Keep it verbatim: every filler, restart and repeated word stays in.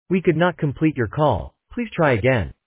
We could not complete your call. Please try again.